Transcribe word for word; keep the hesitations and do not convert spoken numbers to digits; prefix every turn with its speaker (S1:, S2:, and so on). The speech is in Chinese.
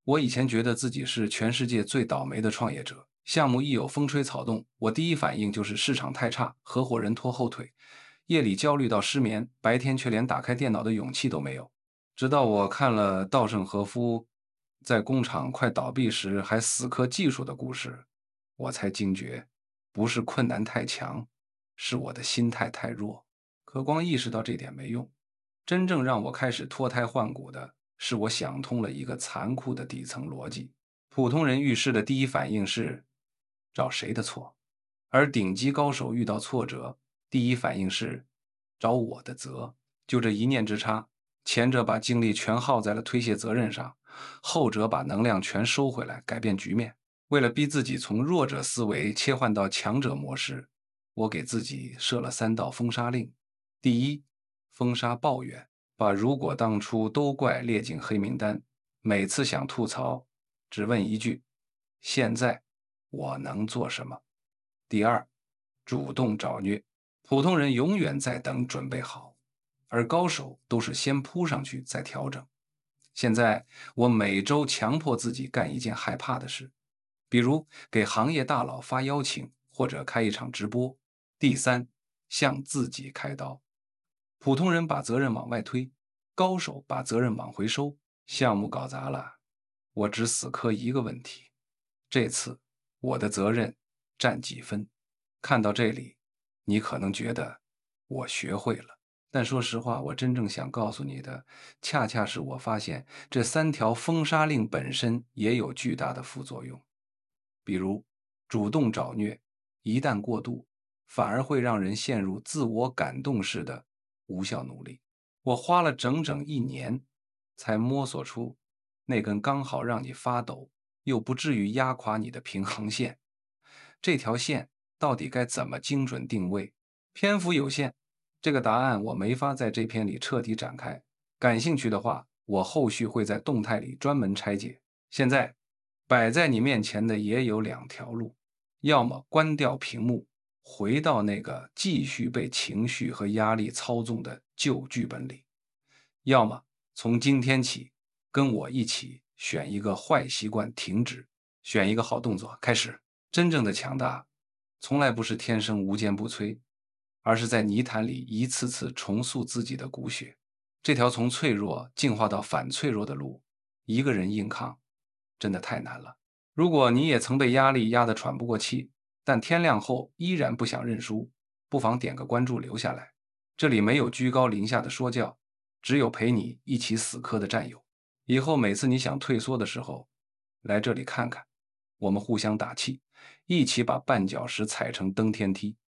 S1: 我以前觉得自己是全世界最倒霉的创业者，项目一有风吹草动，我第一反应就是市场太差，合伙人拖后腿，夜里焦虑到失眠，白天却连打开电脑的勇气都没有。直到我看了稻盛和夫在工厂快倒闭时还死磕技术的故事，我才惊觉，不是困难太强，是我的心态太弱。可光意识到这点没用，真正让我开始脱胎换骨的是我想通了一个残酷的底层逻辑：普通人遇事的第一反应是找谁的错，而顶级高手遇到挫折，第一反应是找我的责。就这一念之差，前者把精力全耗在了推卸责任上，后者把能量全收回来改变局面。为了逼自己从弱者思维切换到强者模式，我给自己设了三道封杀令。第一，封杀抱怨，把如果当初都怪列进黑名单，每次想吐槽，只问一句：现在我能做什么？第二，主动找虐，普通人永远在等准备好，而高手都是先扑上去再调整。现在我每周强迫自己干一件害怕的事，比如给行业大佬发邀请，或者开一场直播。第三，向自己开刀。普通人把责任往外推，高手把责任往回收。项目搞砸了，我只死磕一个问题：这次我的责任占几分？看到这里，你可能觉得我学会了，但说实话，我真正想告诉你的，恰恰是我发现这三条封杀令本身也有巨大的副作用。比如，主动找虐，一旦过度，反而会让人陷入自我感动式的无效努力。我花了整整一年，才摸索出那根刚好让你发抖，又不至于压垮你的平衡线。这条线到底该怎么精准定位？篇幅有限，这个答案我没法在这篇里彻底展开。感兴趣的话，我后续会在动态里专门拆解。现在摆在你面前的也有两条路，要么关掉屏幕，回到那个继续被情绪和压力操纵的旧剧本里，要么从今天起跟我一起选一个坏习惯停止，选一个好动作开始。真正的强大从来不是天生无坚不摧，而是在泥潭里一次次重塑自己的骨血。这条从脆弱进化到反脆弱的路，一个人硬抗真的太难了。如果你也曾被压力压得喘不过气，但天亮后依然不想认输，不妨点个关注留下来。这里没有居高临下的说教，只有陪你一起死磕的战友。以后每次你想退缩的时候，来这里看看，我们互相打气，一起把绊脚石踩成登天梯。